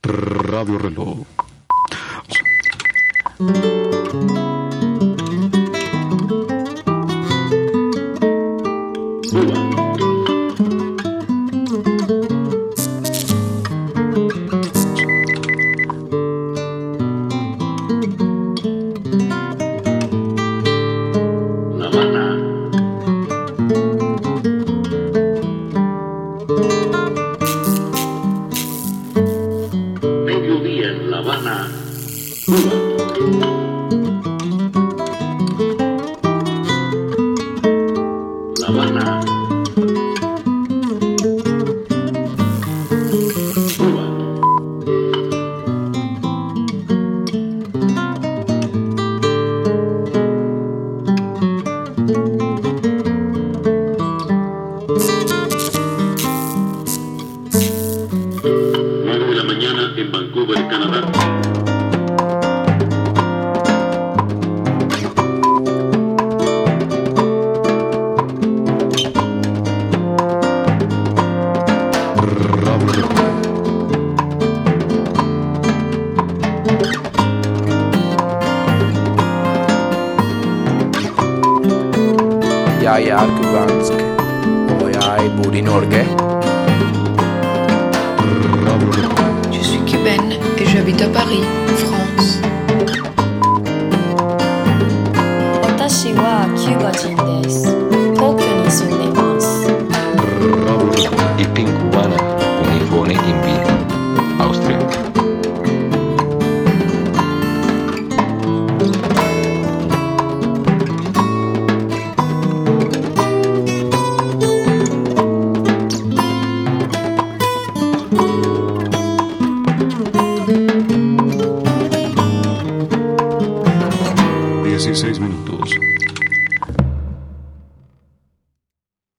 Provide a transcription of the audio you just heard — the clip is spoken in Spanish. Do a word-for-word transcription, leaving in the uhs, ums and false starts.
Radio Reloj. La Habana. Mediodía en La Habana, Cuba. La Habana, Cuba. nueve de la mañana en Vancouver, Canadá. Radio Reloj. Jeg er kubansk, og jeg bor i Norge. Radio Reloj. Je suis cubaine et j'habite à Paris, France. 私はキューバ人です。皇居に住んでいます。 Radio Reloj. Y Pin Cubana, Unifone Invita, Austria. Dieciséis minutos.